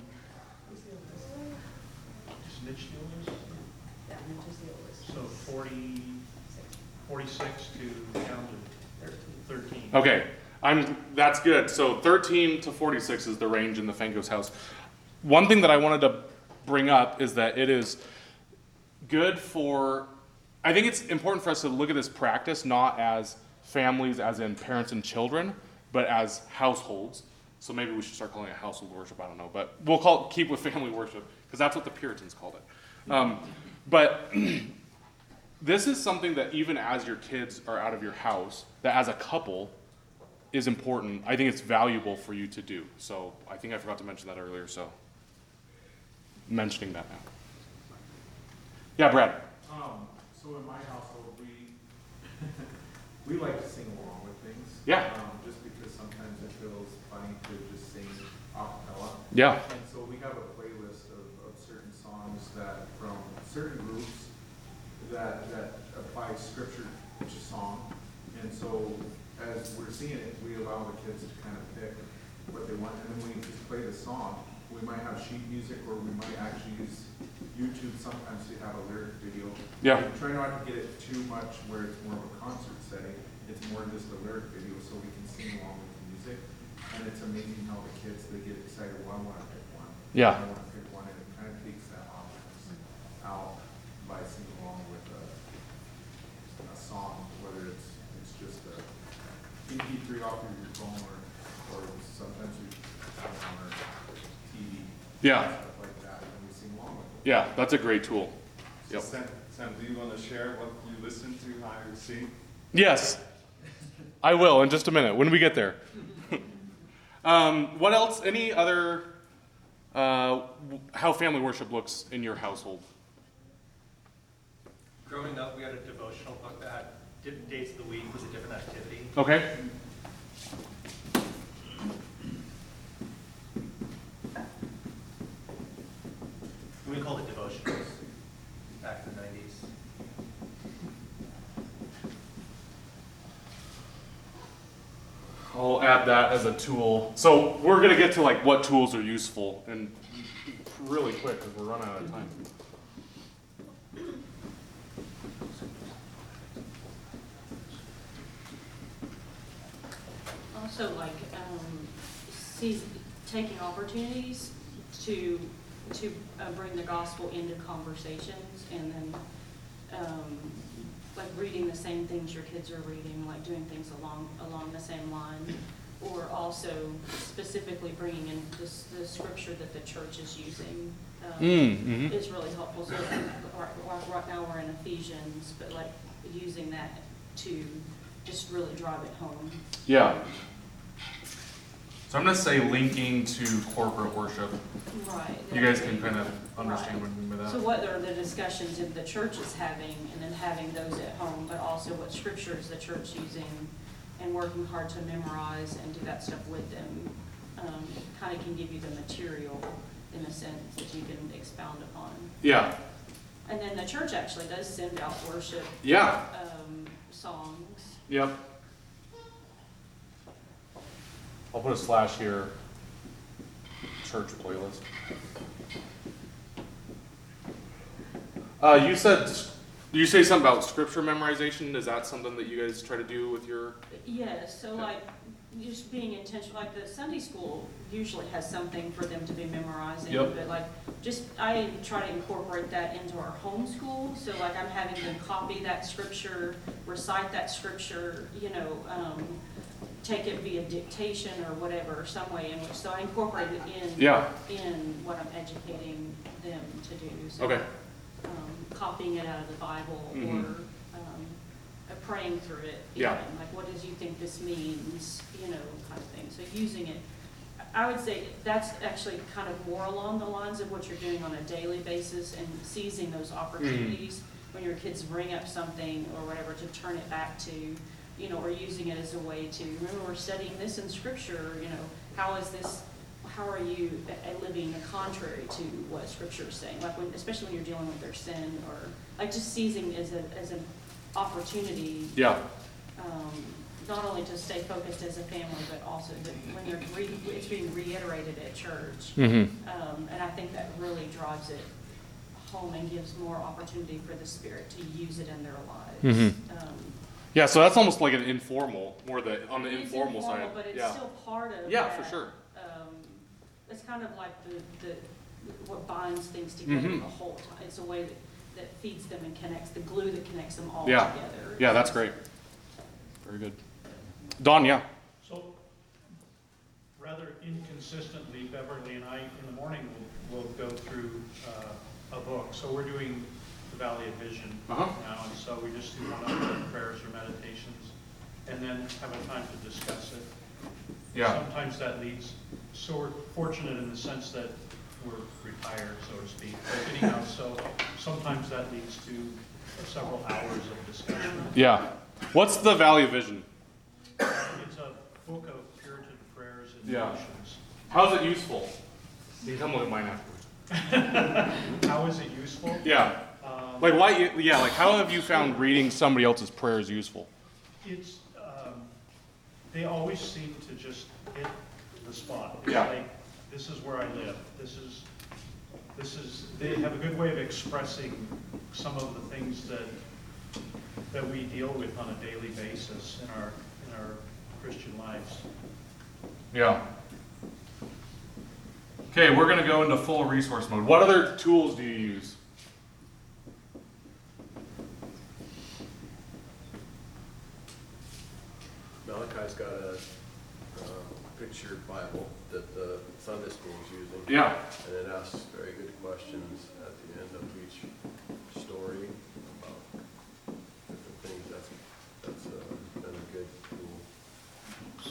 is Mitch the oldest? So forty, forty-six to down to thirteen. Okay, I'm, that's good. So thirteen to forty-six is the range in the Fankos house. One thing that I wanted to bring up is that it is good for, I think it's important for us to look at this practice not as families, as in parents and children, but as households. So maybe we should start calling it household worship, I don't know, but we'll call it, keep with family worship, because that's what the Puritans called it. Um, but this is something that even as your kids are out of your house, that as a couple is important. I think it's valuable for you to do. So I think I forgot to mention that earlier, so mentioning that now. Yeah, Brad. Um, so in my household, we, we like to sing along with things. Yeah. Um, just because sometimes it feels funny to just sing a cappella. Yeah. And so we have a playlist of, of certain songs that, from certain groups that, that apply scripture to song. And so as we're singing it, we allow the kids to kind of pick what they want. And then when you just play the song, we might have sheet music, or we might actually use YouTube sometimes to have a lyric video. Yeah. We try not to get it too much where it's more of a concert setting. It's more just a lyric video so we can sing along with the music. And it's amazing how the kids, they get excited, well, I wanna pick one. Yeah. I wanna pick one, and it kind of takes that awkwardness out by singing along with a, a song, whether it's, it's just a M P three off of your phone, or, or sometimes you have it on our T V. Yeah. Stuff like that, and we sing along with it. Yeah, that's a great tool. Yep. So Sam, Sam, do you want to share what you listen to, how you sing? Yes, I will in just a minute when we get there. um, what else? Any other, uh, w- how family worship looks in your household? Growing up, we had a devotional book that had different days of the week was a different activity. Okay. We called it devotionals back in the nineties. I'll add that as a tool. So we're gonna get to like what tools are useful and really quick because we're running out of time. Also, like, um, sees, taking opportunities to, to uh, bring the gospel into conversations, and then, um, like reading the same things your kids are reading, like doing things along, along the same line, or also specifically bringing in this, the scripture that the church is using, um, Mm, mhm. is really helpful. So, right, right- right now we're in Ephesians, but like using that to just really drive it home. Yeah. So I'm gonna say linking to corporate worship. Right. You guys can kind of understand what I mean by that. So what are the discussions that the church is having, and then having those at home, but also what scriptures the church using, and working hard to memorize and do that stuff with them, um, kind of can give you the material in a sense that you can expound upon. Yeah. And then the church actually does send out worship. Yeah. Um, songs. Yep. I'll put a slash here. Church playlist. Uh, you said, you say something about scripture memorization. Is that something that you guys try to do with your? Yes, so like, just being intentional, like the Sunday school usually has something for them to be memorizing. Yep. But like, just, I try to incorporate that into our homeschool, so like I'm having them copy that scripture, recite that scripture, you know, um, take it via dictation or whatever, some way in which, so I incorporate it in. Yeah. In what I'm educating them to do. So, Okay. Um, copying it out of the Bible, Mhm. or, um, uh, praying through it. Yeah. even, Like, what does you think this means, you know, kind of thing. So using it, I would say that's actually kind of more along the lines of what you're doing on a daily basis, and seizing those opportunities when your kids bring up something or whatever, to turn it back to, you know, or using it as a way to, remember, we're studying this in scripture, you know, how is this, how are you uh, living contrary to what scripture is saying? Like when, especially when you're dealing with their sin, or like just seizing as a, as an opportunity. Yeah. Um, not only to stay focused as a family, but also that when you're re, it's being reiterated at church. Mhm. Um, and I think that really drives it home and gives more opportunity for the Spirit to use it in their lives. Mhm. Um, Yeah, so that's almost like an informal, more the on the it's informal, side. But it's Yeah. still part of Yeah, that. for sure. Um, it's kind of like the, the, what binds things together Mhm. the whole time. It's a way that, that feeds them and connects, the glue that connects them all Yeah. together. Yeah, that's great. Very good. Don, yeah. So, rather inconsistently, Beverly and I, in the morning, will, will go through uh, a book. So we're doing the Valley of Vision Uh-huh. now, and so we just do one-on-one prayers or meditations, and then have a time to discuss it. Yeah. Sometimes that leads, so we're fortunate in the sense that we're retired, so to speak. But anyhow, so sometimes that leads to several hours of discussion. Yeah. What's the Valley of Vision? It's a book of Puritan prayers and Yeah. devotions. How's it useful? You can come look at mine afterwards. How is it useful? Yeah. Um, Like why? Yeah. Like how have you found reading somebody else's prayers useful? It's, um, they always seem to just hit the spot. It's Yeah. like, this is where I live. This is, this is, they have a good way of expressing some of the things that, that we deal with on a daily basis in our, in our Christian lives. Yeah. Okay, we're going to go into full resource mode. What other tools do you use? Malachi's got a uh, picture Bible that the Sunday school is using. Yeah. And it asks very good questions at the end of each story about different things. That's, that's uh, been a good tool.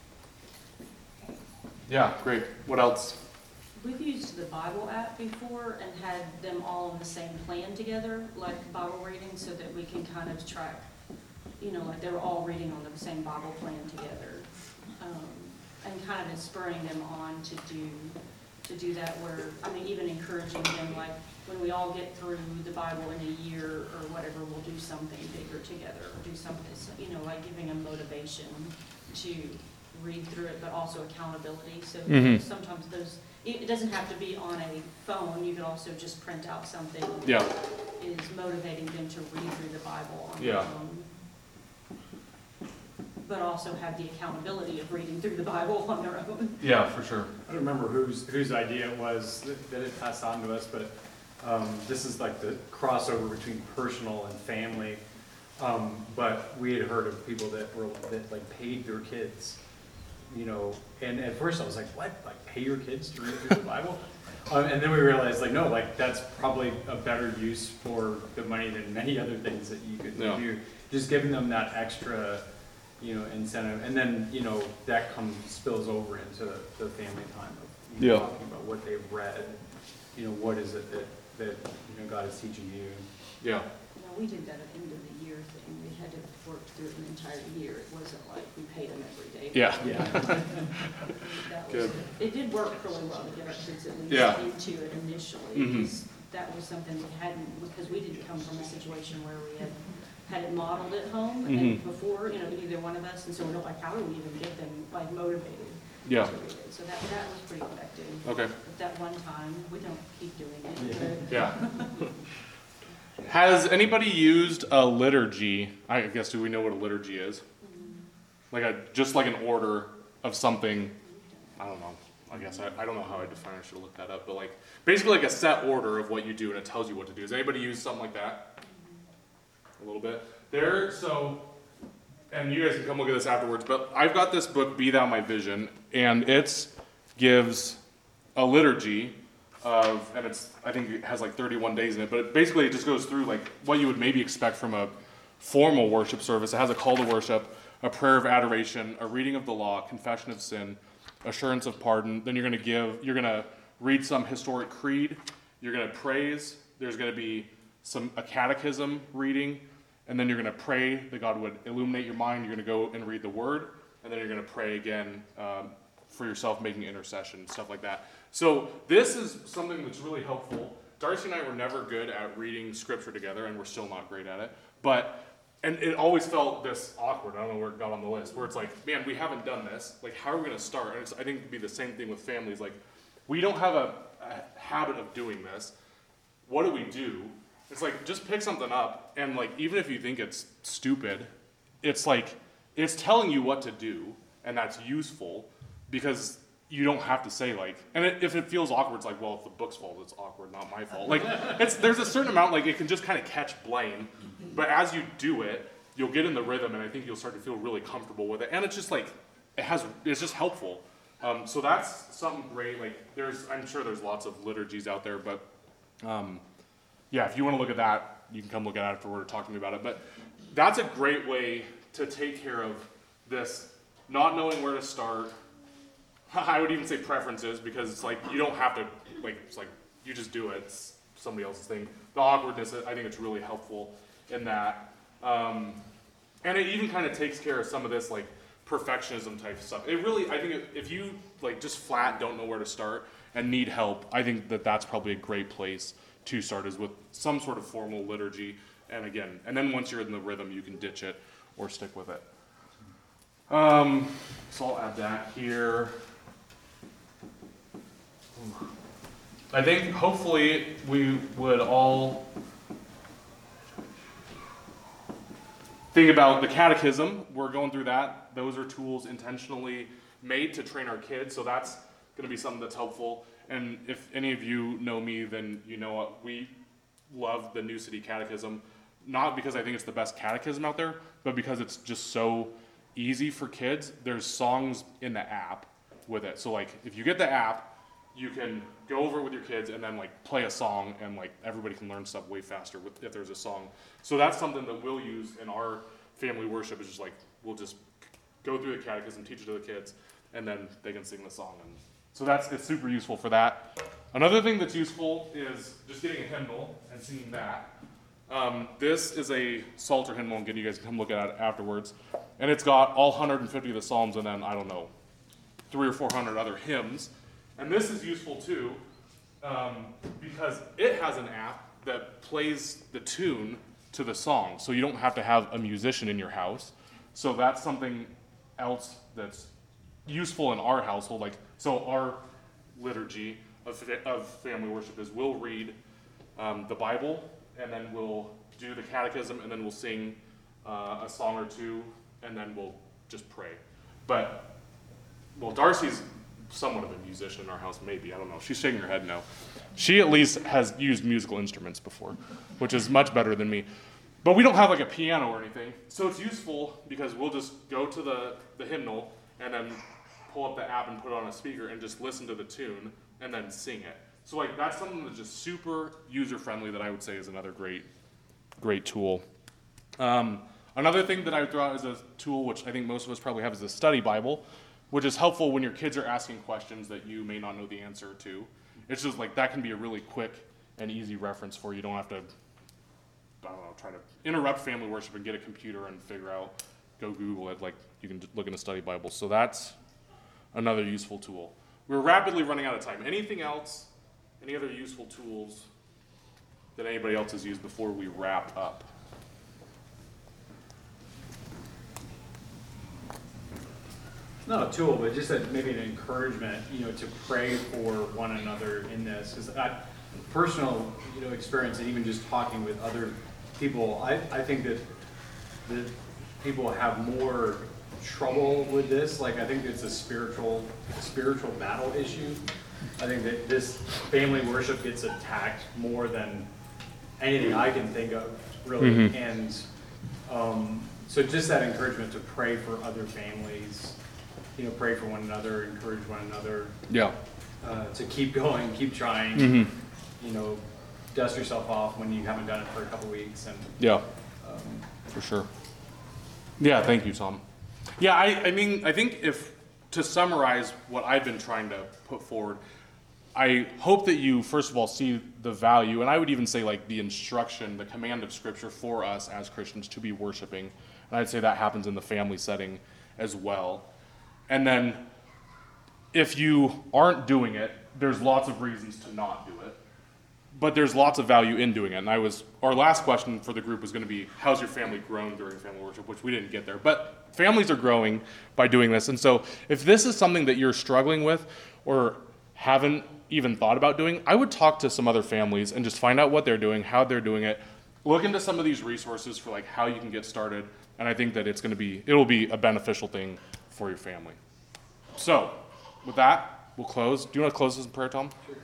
Yeah, great. What else? We've used the Bible app before and had them all on the same plan together, like Bible reading, so that we can kind of track, you know, like they were all reading on the same Bible plan together. Um, and kind of spurring them on to do, to do that where, I mean, even encouraging them, like, when we all get through the Bible in a year or whatever, we'll do something bigger together, or do something, you know, like giving them motivation to read through it, but also accountability. So Mhm. sometimes those, it, it doesn't have to be on a phone. You could also just print out something Yeah. that is motivating them to read through the Bible on their Yeah. own. But also have the accountability of reading through the Bible on their own. Yeah, for sure. I don't remember whose, whose idea it was that, that it passed on to us, but um, this is like the crossover between personal and family. Um, but we had heard of people that were, that like paid their kids, you know, and at first I was like, what, like pay your kids to read through the Bible? Um, and then we realized like, no, like that's probably a better use for the money than many other things that you could Yeah. do. Just giving them that extra, you know, incentive, and then, you know, that comes, spills over into the, the family time of you know, Yeah. talking about what they've read, you know, what is it that, that, you know, God is teaching you. Yeah. You know, we did that at the end of the year thing. We had to work through an entire year. It wasn't like we paid them every day. Yeah. Yeah. That was, Good. it did work really well to get our kids at least Yeah. into it initially. Mhm. because That was something we hadn't, because we didn't come from a situation where we had had it modeled at home and Mhm. before, you know, either one of us, and so we're like, how do we even get them like motivated Yeah. to read it? So that, that was pretty effective. Okay. But that one time, we don't keep doing it. Yeah. Has anybody used a liturgy? I guess, do we know what a liturgy is? Like a, just like an order of something, I don't know. I guess, I, I don't know how I define it, I should have looked that up, but like, basically like a set order of what you do and it tells you what to do. Has anybody used something like that? A little bit. There, so, and you guys can come look at this afterwards, but I've got this book, Be Thou My Vision, and it gives a liturgy of, and it's, I think it has like thirty-one days in it, but it basically it just goes through like what you would maybe expect from a formal worship service. It has a call to worship, a prayer of adoration, a reading of the law, confession of sin, assurance of pardon. Then you're going to give, you're going to read some historic creed, you're going to praise, there's going to be some a catechism reading, and then you're going to pray that God would illuminate your mind. You're going to go and read the word, and then you're going to pray again um, for yourself, making intercession, stuff like that. So this is something that's really helpful. Darcy and I were never good at reading scripture together, and we're still not great at it. But, and it always felt this awkward. I don't know where it got on the list, where it's like, man, we haven't done this. Like, how are we going to start? And it's, I think it'd be the same thing with families. Like, we don't have a, a habit of doing this. What do we do? It's like, just pick something up, and like, even if you think it's stupid, it's like, it's telling you what to do, and that's useful, because you don't have to say like, and it, if it feels awkward, it's like, well, if the book's fault, it's awkward, not my fault. Like, it's, there's a certain amount, like, it can just kind of catch blame, but as you do it, you'll get in the rhythm, and I think you'll start to feel really comfortable with it, and it's just like, it has, it's just helpful. Um, so that's something great. Like, there's, I'm sure there's lots of liturgies out there, but, um, yeah, if you want to look at that, you can come look at it after we're talking about it. But that's a great way to take care of this not knowing where to start. I would even say preferences, because it's like you don't have to, like, it's like you just do it. It's somebody else's thing. The awkwardness, I think it's really helpful in that. Um, and it even kind of takes care of some of this, like, perfectionism type stuff. It really, I think if you, like, just flat don't know where to start and need help, I think that that's probably a great place to start, is with some sort of formal liturgy. And again, and then once you're in the rhythm, you can ditch it or stick with it. Um, so I'll add that here. I think hopefully we would all think about the catechism. We're going through that. Those are tools intentionally made to train our kids. So that's going to be something that's helpful. And if any of you know me, then you know what we love the New City Catechism, not because I think it's the best catechism out there, but because it's just so easy for kids. There's songs in the app with it. So like if you get the app, you can go over it with your kids and then like play a song, and like everybody can learn stuff way faster with, if there's a song. So that's something that we'll use in our family worship, is just like we'll just go through the catechism, teach it to the kids, and then they can sing the song. And so that's, it's super useful for that. Another thing that's useful is just getting a hymnal and singing that. Um, this is a Psalter hymnal, and again, you guys can come look at it afterwards. And it's got all one hundred fifty of the Psalms, and then, I don't know, three or four hundred other hymns. And this is useful too, um, because it has an app that plays the tune to the song. So you don't have to have a musician in your house. So that's something else that's useful in our household. Like, so our liturgy of, of family worship is we'll read um, the Bible, and then we'll do the catechism, and then we'll sing uh, a song or two, and then we'll just pray. But, well, Darcy's somewhat of a musician in our house, maybe. I don't know. She's shaking her head no. She at least has used musical instruments before, which is much better than me. But we don't have like a piano or anything. So it's useful because we'll just go to the, the hymnal and then pull up the app and put it on a speaker and just listen to the tune and then sing it. So like that's something that's just super user-friendly that I would say is another great, great tool. Um, another thing that I would throw out as a tool, which I think most of us probably have, is a study Bible, which is helpful when your kids are asking questions that you may not know the answer to. It's just like that can be a really quick and easy reference for you. You don't have to, I don't know, try to interrupt family worship and get a computer and figure out, go Google it. Like you can look in a study Bible. So that's another useful tool. We're rapidly running out of time. Anything else? Any other useful tools that anybody else has used before we wrap up? Not a tool, but just a, maybe an encouragement, you know, to pray for one another in this. Because I, personal, you know, experience, and even just talking with other people, I, I think that that people have more trouble with this. Like, I think it's a spiritual, a spiritual battle issue. I think that this family worship gets attacked more than anything I can think of, really. Mm-hmm. And um, so just that encouragement to pray for other families, you know, pray for one another, encourage one another. Yeah. Uh, to keep going, keep trying. Mm-hmm. You know, dust yourself off when you haven't done it for a couple weeks. And yeah, um, for sure. Yeah, thank you, Tom. Yeah, I, I mean, I think if to summarize what I've been trying to put forward, I hope that you, first of all, see the value, and I would even say like the instruction, the command of Scripture for us as Christians to be worshiping. And I'd say that happens in the family setting as well. And then if you aren't doing it, there's lots of reasons to not do it. But there's lots of value in doing it. And I was, our last question for the group was going to be, how's your family grown during family worship, which we didn't get there. But families are growing by doing this. And so if this is something that you're struggling with or haven't even thought about doing, I would talk to some other families and just find out what they're doing, how they're doing it. Look into some of these resources for like how you can get started. And I think that it's going to be, it'll be a beneficial thing for your family. So with that, we'll close. Do you want to close this in prayer, Tom? Sure.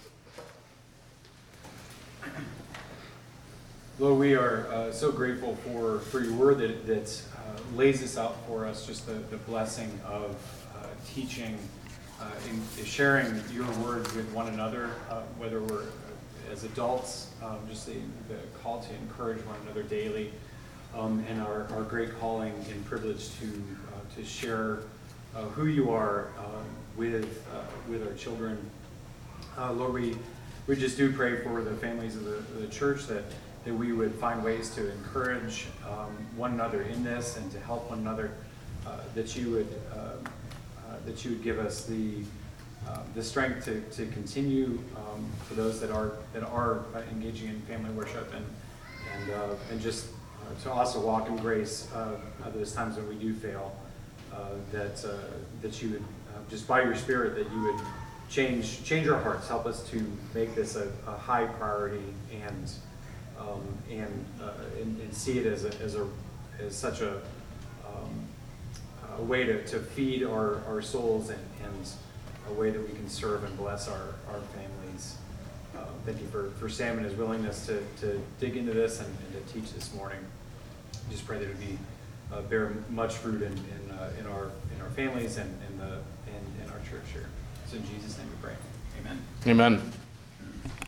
Lord, we are uh, so grateful for, for your word that, that uh, lays this out for us, just the, the blessing of uh, teaching, uh, and sharing your word with one another, uh, whether we're uh, as adults, um, just the, the call to encourage one another daily, um, and our, our great calling and privilege to uh, to share uh, who you are um, with uh, with our children. Uh, Lord, we we just do pray for the families of the, the church that that we would find ways to encourage um, one another in this and to help one another. Uh, that you would uh, uh, that you would give us the uh, the strength to, to continue um, for those that are that are uh, engaging in family worship, and and uh, and just uh, to also walk in grace uh, at those times when we do fail. Uh, that uh, that you would uh, just by your Spirit that you would change change our hearts, help us to make this a, a high priority, and um, and, uh, and and see it as a as a as such a um, uh, a way to, to feed our, our souls and, and a way that we can serve and bless our, our families. Uh, thank you for, for Sam and his willingness to, to dig into this and, and to teach this morning. Just pray that it would be uh, bear much fruit in in, uh, in our in our families and in the in, in our church here. So in Jesus' name we pray. Amen. Amen.